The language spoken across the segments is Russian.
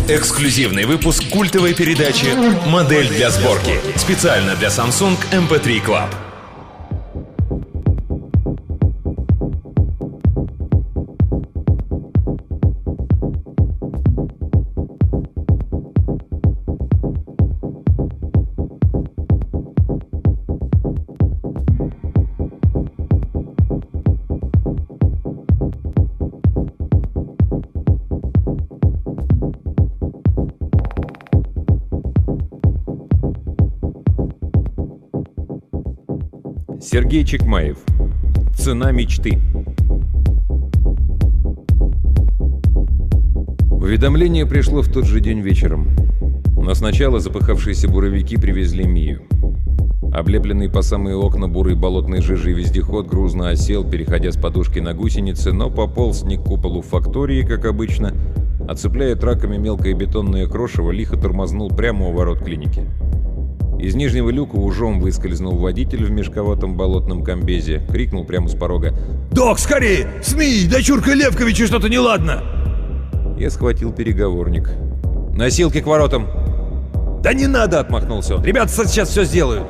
Эксклюзивный выпуск культовой передачи «Модель для сборки». Специально для Samsung MP3 Club. Сергей Чекмаев. Цена мечты. Уведомление пришло в тот же день вечером. Но сначала запыхавшиеся буровики привезли Мию. Облепленный по самые окна бурой болотной жижей вездеход грузно осел, переходя с подушки на гусеницы, но пополз не к куполу фактории, как обычно, а цепляя траками мелкое бетонное крошево, лихо тормознул прямо у ворот клиники. Из нижнего люка ужом выскользнул водитель в мешковатом болотном комбезе, крикнул прямо с порога: «Док, скорее! СМИ! Дочурка Левковича что-то неладно!» Я схватил переговорник. «Носилки к воротам!» «Да не надо!» — отмахнулся он. «Ребята сейчас все сделают!»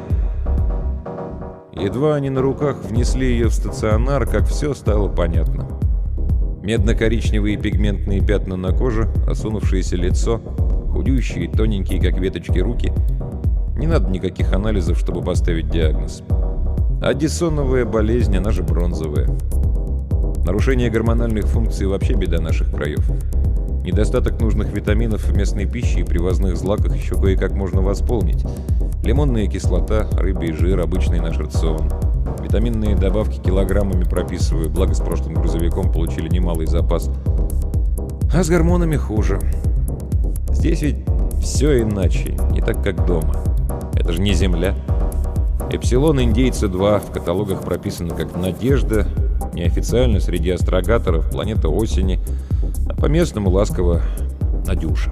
Едва они на руках внесли ее в стационар, как все стало понятно. Медно-коричневые пигментные пятна на коже, осунувшееся лицо, худющие, тоненькие, как веточки, руки. Не надо никаких анализов, чтобы поставить диагноз. Аддисоновая болезнь, она же бронзовая. Нарушение гормональных функций вообще беда наших краев. Недостаток нужных витаминов в местной пище и привозных злаках еще кое-как можно восполнить. Лимонная кислота, рыбий жир, обычный наш рацион. Витаминные добавки килограммами прописываю, благо с прошлым грузовиком получили немалый запас. А с гормонами хуже. Здесь ведь все иначе, не так как дома. Это же не Земля. Эпсилон индейца-2 в каталогах прописано как «Надежда», неофициально среди астрогаторов «Планета осени», а по-местному ласково «Надюша».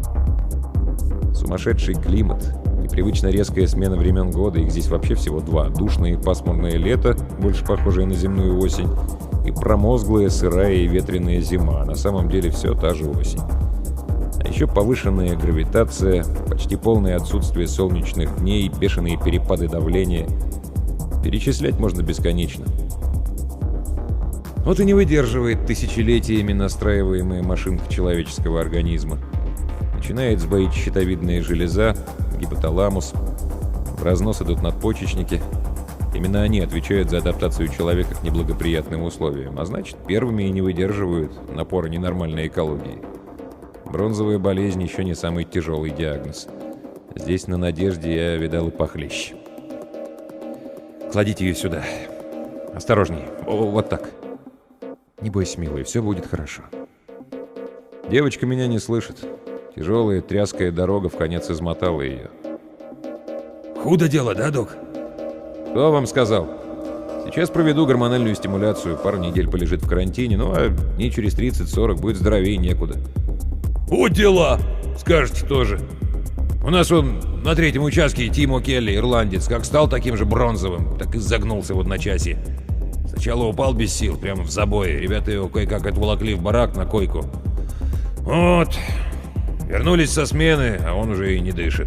Сумасшедший климат, непривычно резкая смена времен года, их здесь вообще всего два: душное и пасмурное лето, больше похожее на земную осень, и промозглая, сырая и ветреная зима, а на самом деле все та же осень. А еще повышенная гравитация, почти полное отсутствие солнечных дней, бешеные перепады давления. Перечислять можно бесконечно. Вот и не выдерживает тысячелетиями настраиваемая машинка человеческого организма. Начинает сбоить щитовидная железа, гипоталамус. В разнос идут надпочечники. Именно они отвечают за адаптацию человека к неблагоприятным условиям, а значит, первыми и не выдерживают напора ненормальной экологии. Бронзовая болезнь еще не самый тяжелый диагноз. Здесь, на Надежде, я видал и похлеще. Кладите ее сюда. Осторожней. Вот так. Не бойся, милый, все будет хорошо. Девочка меня не слышит. Тяжелая тряская дорога вконец измотала ее. Худо дело, да, док? Кто вам сказал? Сейчас проведу гормональную стимуляцию. Пару недель полежит в карантине, ну а дней через 30-40 будет здоровее некуда. Вот дела! Скажете тоже. У нас он на третьем участке Тимо Келли, ирландец, как стал таким же бронзовым, так и загнулся в одночасье. Сначала упал без сил, прямо в забое. Ребята его кое-как отволокли в барак на койку. Вот. Вернулись со смены, а он уже и не дышит.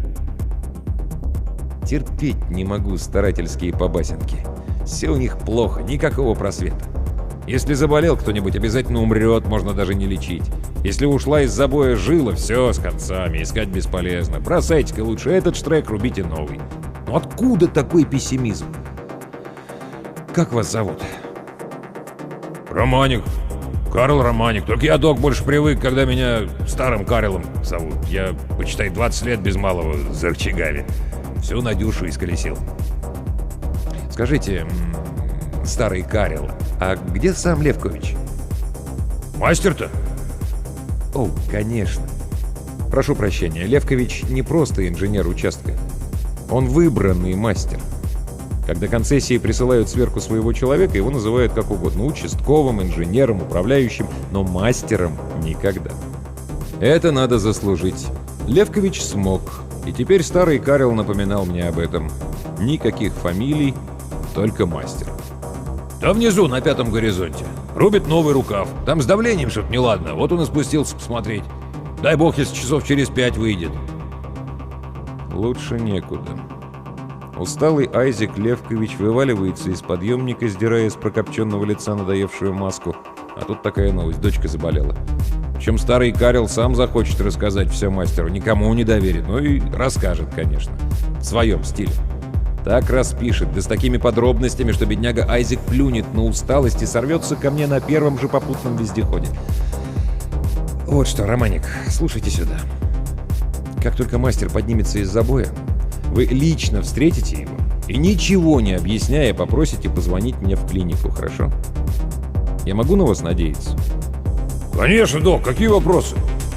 Терпеть не могу старательские побасенки. Все у них плохо, никакого просвета. Если заболел кто-нибудь, обязательно умрет, можно даже не лечить. Если ушла из забоя жила, все с концами, искать бесполезно. Бросайте-ка лучше этот штрек, рубите новый. Ну откуда такой пессимизм? Как вас зовут? Романик. Карл Романик. Только я, док, больше привык, когда меня старым Карлом зовут. Я, почитай, 20 лет без малого за рычагами. Всю Надюшу исколесил. Скажите, старый Карл, а где сам Левкович? Мастер-то? О, конечно. Прошу прощения, Левкович не просто инженер участка. Он выбранный мастер. Когда концессии присылают сверху своего человека, его называют как угодно: участковым, инженером, управляющим, но мастером никогда. Это надо заслужить. Левкович смог, и теперь старый Карл напоминал мне об этом. Никаких фамилий, только мастер. Там внизу, на 5-м горизонте. Рубит новый рукав. Там с давлением что-то неладно. Вот он и спустился посмотреть. Дай бог, если часов через 5 выйдет. Лучше некуда. Усталый Айзек Левкович вываливается из подъемника, сдирая с прокопченного лица надоевшую маску. А тут такая новость: дочка заболела. Причем старый Карел сам захочет рассказать все мастеру, никому не доверит, ну и расскажет, конечно, в своем стиле. Так распишет, да с такими подробностями, что бедняга Айзек плюнет на усталость и сорвется ко мне на первом же попутном вездеходе. Вот что, Романик, слушайте сюда. Как только мастер поднимется из забоя, вы лично встретите его и, ничего не объясняя, попросите позвонить мне в клинику, хорошо? Я могу на вас надеяться? Конечно, док, какие вопросы?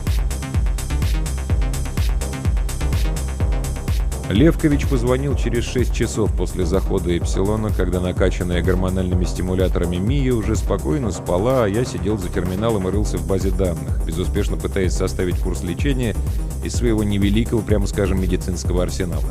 Левкович позвонил через 6 часов после захода Эпсилона, когда накачанная гормональными стимуляторами Мия уже спокойно спала, а я сидел за терминалом и рылся в базе данных, безуспешно пытаясь составить курс лечения из своего невеликого, прямо скажем, медицинского арсенала.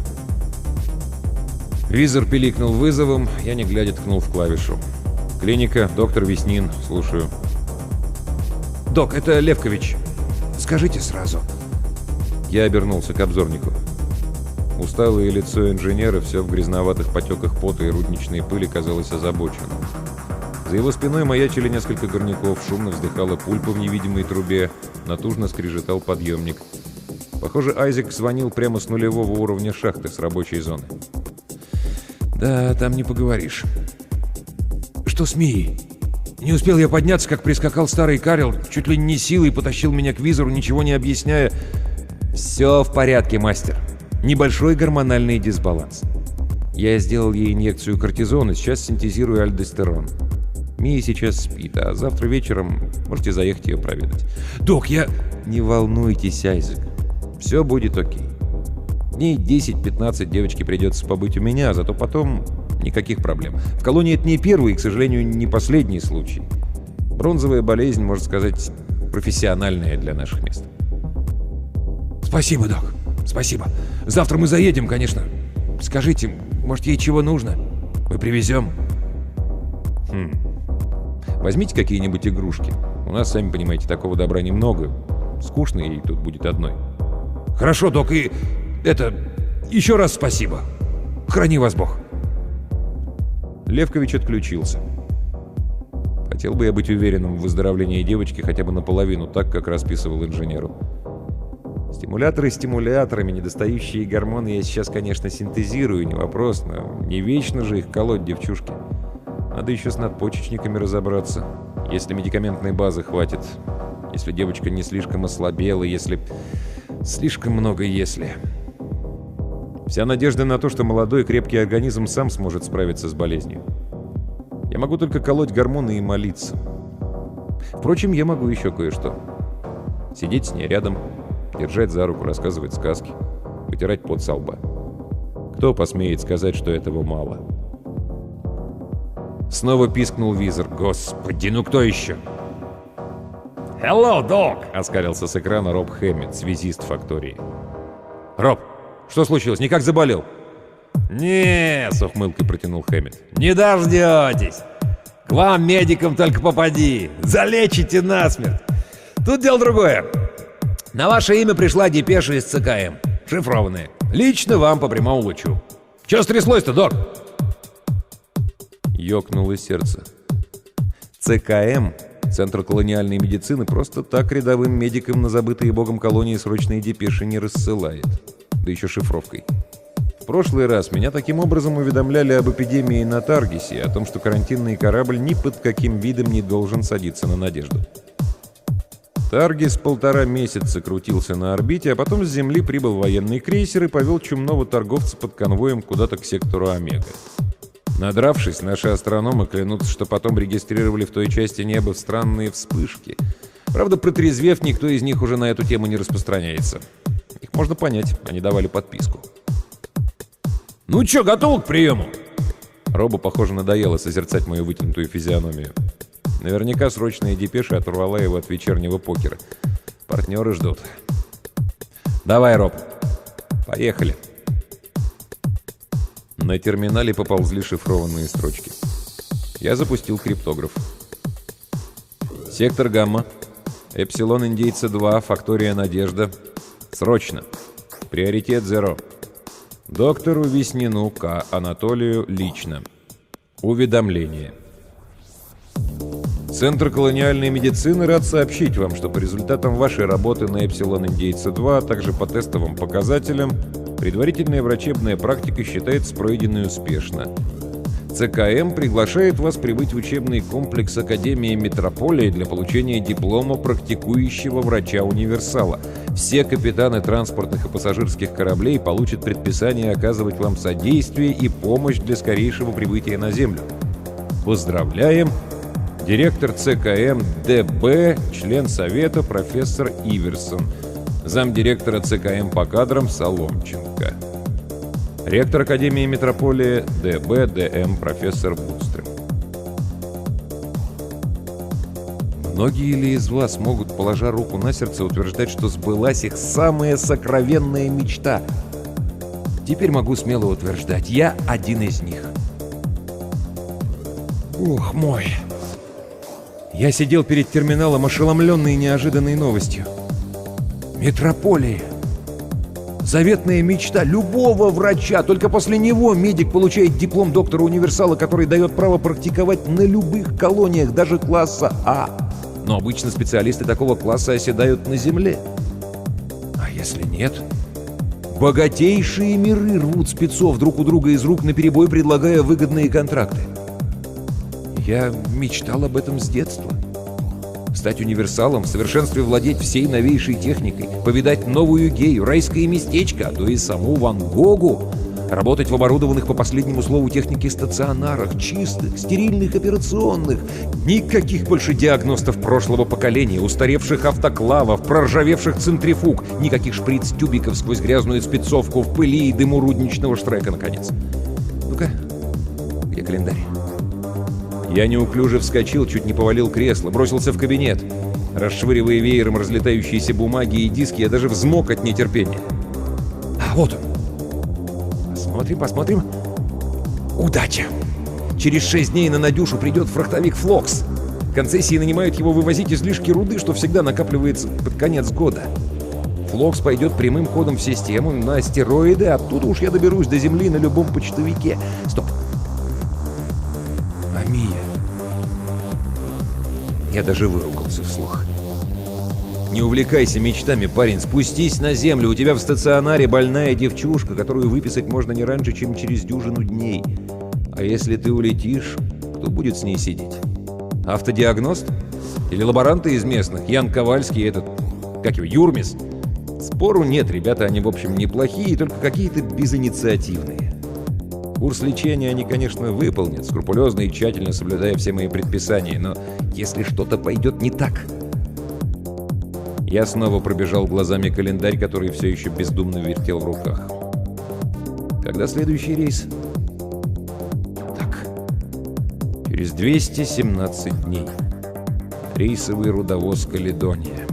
Визор пиликнул вызовом, я не глядя ткнул в клавишу. «Клиника, доктор Веснин, слушаю». Док, это Левкович. Скажите сразу. Я обернулся к обзорнику. Усталое лицо инженера, все в грязноватых потеках пота и рудничной пыли, казалось озабоченным. За его спиной маячили несколько горняков, шумно вздыхала пульпа в невидимой трубе, натужно скрежетал подъемник. Похоже, Айзек звонил прямо с нулевого уровня шахты, с рабочей зоны. Да, там не поговоришь. Что с Мией? Не успел я подняться, как прискакал старый Карел, чуть ли не силой потащил меня к визору, ничего не объясняя. «Все в порядке, мастер. Небольшой гормональный дисбаланс. Я сделал ей инъекцию кортизона, сейчас синтезирую альдостерон. Мия сейчас спит, а завтра вечером можете заехать ее проведать». «Док, я...» «Не волнуйтесь, Айзек. Все будет окей. Дней 10-15 девочке придется побыть у меня, зато потом никаких проблем. В колонии это не первый и, к сожалению, не последний случай. Бронзовая болезнь, можно сказать, профессиональная для наших мест». «Спасибо, док. Спасибо. Завтра мы заедем, конечно. Скажите, может, ей чего нужно? Мы привезем». Возьмите какие-нибудь игрушки. У нас, сами понимаете, такого добра немного. Скучно ей тут будет одной. «Хорошо, док, и... еще раз спасибо. Храни вас Бог». Левкович отключился. Хотел бы я быть уверенным в выздоровлении девочки хотя бы наполовину, так, как расписывал инженеру. Стимуляторы стимуляторами, недостающие гормоны я сейчас, конечно, синтезирую, не вопрос, но не вечно же их колоть девчушке. Надо еще с надпочечниками разобраться, если медикаментной базы хватит, если девочка не слишком ослабела, если... Слишком много «если». Вся надежда на то, что молодой крепкий организм сам сможет справиться с болезнью. Я могу только колоть гормоны и молиться. Впрочем, я могу еще кое-что. Сидеть с ней рядом, держать за руку, рассказывать сказки, вытирать пот со лба. Кто посмеет сказать, что этого мало? Снова пискнул визор. Господи, ну кто еще? «Hello, док!» — оскалился с экрана Роб Хэммит, связист фактории. «Роб, что случилось? Никак заболел?» «Не», — с ухмылкой протянул Хэммит. «Не дождетесь! К вам, медикам, только попади! Залечите насмерть! Тут дело другое. На ваше имя пришла депеша из ЦКМ. Шифрованная. Лично вам по прямому лучу. Че стряслось-то, док?» Ёкнуло сердце. ЦКМ, Центр колониальной медицины, просто так рядовым медикам на забытые богом колонии срочные депеши не рассылает. Да еще шифровкой. В прошлый раз меня таким образом уведомляли об эпидемии на Таргисе и о том, что карантинный корабль ни под каким видом не должен садиться на Надежду. Таргис 1,5 месяца крутился на орбите, а потом с Земли прибыл военный крейсер и повел чумного торговца под конвоем куда-то к сектору Омега. Надравшись, наши астрономы клянутся, что потом регистрировали в той части неба странные вспышки. Правда, протрезвев, никто из них уже на эту тему не распространяется. Их можно понять, они давали подписку. «Ну чё, готов к приему?» Робу, похоже, надоело созерцать мою вытянутую физиономию. Наверняка срочная депеша оторвала его от вечернего покера. Партнеры ждут. «Давай, Роб, поехали». На терминале поползли шифрованные строчки. Я запустил криптограф. «Сектор Гамма. Эпсилон Индейца 2, фактория Надежда. Срочно. Приоритет 0. Доктору Веснину К. Анатолию лично. Уведомление. Центр колониальной медицины рад сообщить вам, что по результатам вашей работы на Эпсилон Индейца 2, а также по тестовым показателям, предварительная врачебная практика считается пройденной успешно. ЦКМ приглашает вас прибыть в учебный комплекс Академии Метрополии для получения диплома практикующего врача-универсала. Все капитаны транспортных и пассажирских кораблей получат предписание оказывать вам содействие и помощь для скорейшего прибытия на Землю. Поздравляем! Директор ЦКМ ДБ, член Совета профессор Иверсон. Замдиректора ЦКМ по кадрам Соломченко. Ректор Академии Метрополии ДБ ДМ профессор Бустрым. Многие ли из вас могут, положа руку на сердце, утверждать, что сбылась их самая сокровенная мечта? Теперь могу смело утверждать, я один из них. Бог мой! Я сидел перед терминалом, ошеломленный неожиданной новостью. Метрополия! Заветная мечта любого врача. Только после него медик получает диплом доктора-универсала, который дает право практиковать на любых колониях, даже класса А. Но обычно специалисты такого класса оседают на Земле. А если нет? Богатейшие миры рвут спецов друг у друга из рук, наперебой предлагая выгодные контракты. Я мечтал об этом с детства. Стать универсалом, в совершенстве владеть всей новейшей техникой, повидать новую Гею, райское местечко, а то и саму Ван Гогу, работать в оборудованных по последнему слову техники стационарах, чистых, стерильных операционных. Никаких больше диагностов прошлого поколения, устаревших автоклавов, проржавевших центрифуг, никаких шприц-тюбиков сквозь грязную спецовку в пыли и дыму рудничного штрека, наконец. Ну-ка, где календарь? Я неуклюже вскочил, чуть не повалил кресло, бросился в кабинет. Расшвыривая веером разлетающиеся бумаги и диски, я даже взмок от нетерпения. А, вот он. Посмотрим. Удача! Через 6 дней на Надюшу придет фрахтовик «Флокс». Концессии нанимают его вывозить излишки руды, что всегда накапливается под конец года. «Флокс» пойдет прямым ходом в систему на астероиды, оттуда уж я доберусь до Земли на любом почтовике. Стоп! Мия. Я даже выругался вслух. Не увлекайся мечтами, парень. Спустись на землю. У тебя в стационаре больная девчушка, которую выписать можно не раньше, чем через дюжину дней. А если ты улетишь, кто будет с ней сидеть? Автодиагност? Или лаборанты из местных? Ян Ковальский, этот... Как его? Юрмис? Спору нет, ребята, они, в общем, неплохие, только какие-то безинициативные. Курс лечения они, конечно, выполнят, скрупулезно и тщательно соблюдая все мои предписания, но если что-то пойдет не так... Я снова пробежал глазами календарь, который все еще бездумно вертел в руках. Когда следующий рейс? Так, через 217 дней. Рейсовый рудовоз «Каледония».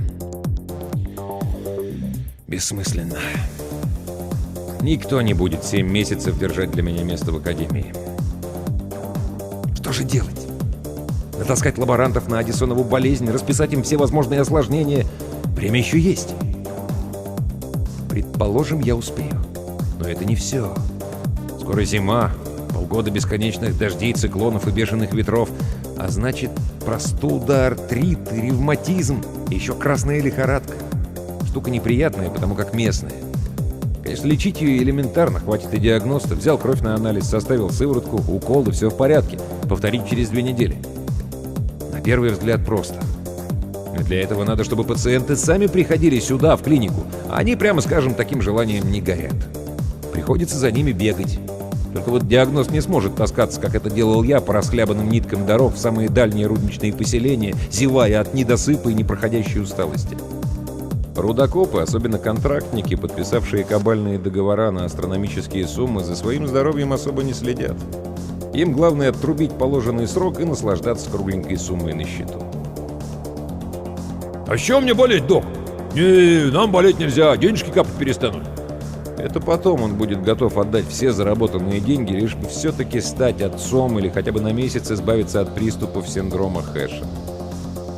Бессмысленно. Никто не будет 7 месяцев держать для меня место в Академии. Что же делать? Натаскать лаборантов на Аддисонову болезнь, расписать им все возможные осложнения. Время еще есть. Предположим, я успею. Но это не все. Скоро зима, полгода бесконечных дождей, циклонов и бешеных ветров. А значит, простуда, артрит, ревматизм и еще красная лихорадка. Штука неприятная, потому как местная. Конечно, лечить ее элементарно, хватит и диагноста. Взял кровь на анализ, составил сыворотку, укол, и все в порядке. Повторить через 2 недели. На первый взгляд просто. Но для этого надо, чтобы пациенты сами приходили сюда, в клинику. А они, прямо скажем, таким желанием не горят. Приходится за ними бегать. Только вот диагноз не сможет таскаться, как это делал я, по расхлябанным ниткам дорог в самые дальние рудничные поселения, зевая от недосыпа и непроходящей усталости. Рудокопы, особенно контрактники, подписавшие кабальные договора на астрономические суммы, за своим здоровьем особо не следят. Им главное отрубить положенный срок и наслаждаться кругленькой суммой на счету. «А с чего мне болеть, док? Не, нам болеть нельзя, денежки капать перестанут». Это потом он будет готов отдать все заработанные деньги, лишь бы все-таки стать отцом или хотя бы на месяц избавиться от приступов синдрома Хэша.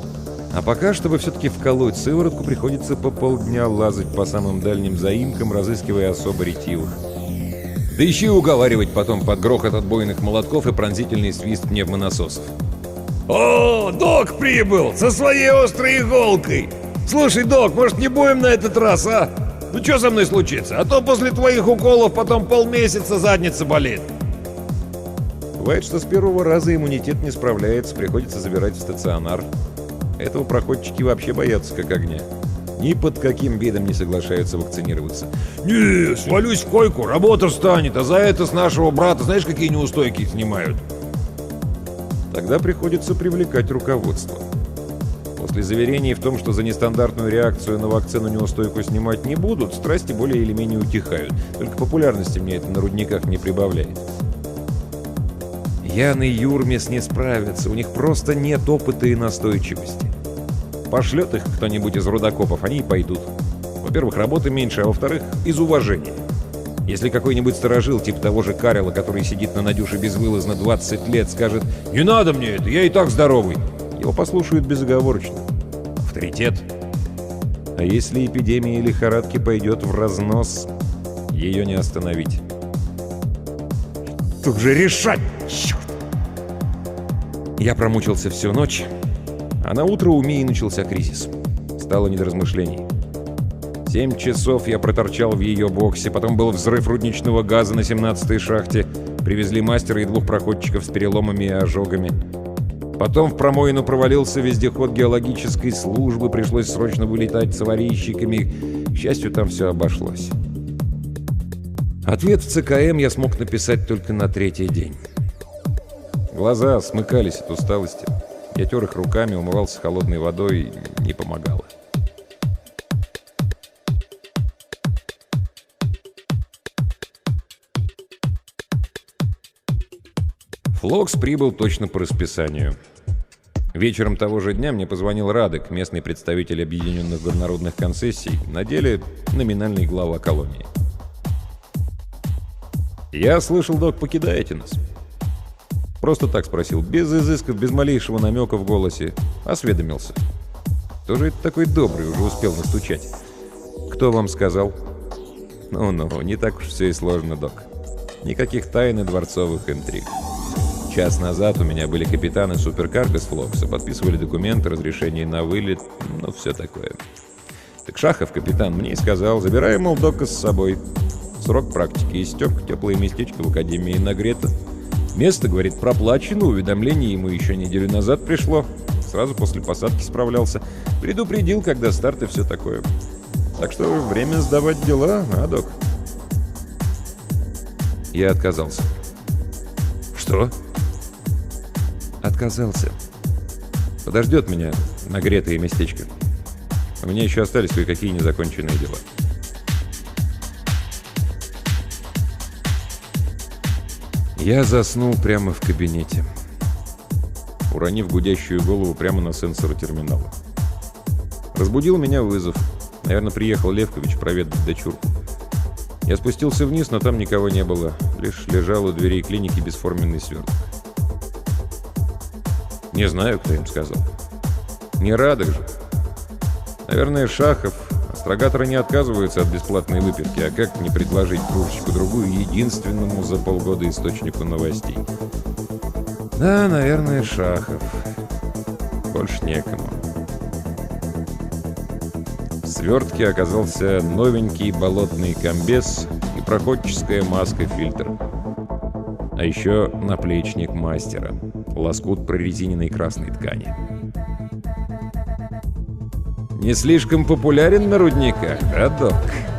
А пока, чтобы все-таки вколоть сыворотку, приходится по полдня лазать по самым дальним заимкам, разыскивая особо ретивых. Да еще и уговаривать потом под грохот отбойных молотков и пронзительный свист пневмонасосов. О, док прибыл со своей острой иголкой. Слушай, док, может, не будем на этот раз, а? Ну что со мной случится? А то после твоих уколов потом полмесяца задница болит. Бывает, что с первого раза иммунитет не справляется, приходится забирать в стационар. Этого проходчики вообще боятся как огня. Ни под каким видом не соглашаются вакцинироваться. Не, свалюсь в койку, работа встанет, а за это с нашего брата знаешь, какие неустойки снимают? Тогда приходится привлекать руководство. После заверений в том, что за нестандартную реакцию на вакцину неустойку снимать не будут, страсти более или менее утихают. Только популярности мне это на рудниках не прибавляет. Ян и Юрмис не справятся, у них просто нет опыта и настойчивости. Пошлет их кто-нибудь из рудокопов, они и пойдут. Во-первых, работы меньше, а во-вторых, из уважения. Если какой-нибудь сторожил, типа того же Карела, который сидит на Надюше безвылазно 20 лет, скажет «Не надо мне это, я и так здоровый», его послушают безоговорочно. Авторитет. А если эпидемия лихорадки пойдет в разнос, ее не остановить. Тут же решать! Черт! Я промучился всю ночь, а на утро у Мии начался кризис. Стало не до размышлений. 7 часов я проторчал в ее боксе, потом был взрыв рудничного газа на 17-й шахте, привезли мастера и 2 проходчиков с переломами и ожогами. Потом в промоину провалился вездеход геологической службы, пришлось срочно вылетать с аварийщиками. К счастью, там все обошлось. Ответ в ЦКМ я смог написать только на 3-й день. Глаза смыкались от усталости. Я тер их руками, умывался холодной водой, не помогало. Флокс прибыл точно по расписанию. Вечером того же дня мне позвонил Радек, местный представитель Объединенных горнорудных концессий, на деле номинальный глава колонии. «Я слышал, док, покидаете нас?» Просто так спросил, без изысков, без малейшего намека в голосе. Осведомился. Кто же это такой добрый, уже успел настучать? «Кто вам сказал?» «Ну-ну, не так уж все и сложно, док. Никаких тайн и дворцовых интриг. Час назад у меня были капитаны суперкарго с Флокса, подписывали документы, разрешение на вылет, ну, все такое. Так Шахов, капитан, мне и сказал, забирай, мол, дока с собой. Срок практики истек, теплое местечко в академии нагрето. Место, говорит, проплачено, уведомление ему еще неделю назад пришло. Сразу после посадки справлялся. Предупредил, когда старт и все такое. Так что время сдавать дела, а, док?» Я отказался. «Что?» «Отказался. Подождет меня нагретое местечко. У меня еще остались кое-какие незаконченные дела». Я заснул прямо в кабинете, уронив гудящую голову прямо на сенсоры терминала. Разбудил меня вызов. Наверное, приехал Левкович проведать дочурку. Я спустился вниз, но там никого не было. Лишь лежал у дверей клиники бесформенный сверток. Не знаю, кто им сказал. Не Радек же. Наверное, Шахов. Астрогаторы не отказываются от бесплатной выпивки, а как не предложить кружечку-другую единственному за полгода источнику новостей? Да, наверное, Шахов. Больше некому. В свертке оказался новенький болотный комбез и проходческая маска-фильтр. А еще наплечник мастера. Лоскут прорезиненной красной ткани. Не слишком популярен на рудниках, а, док?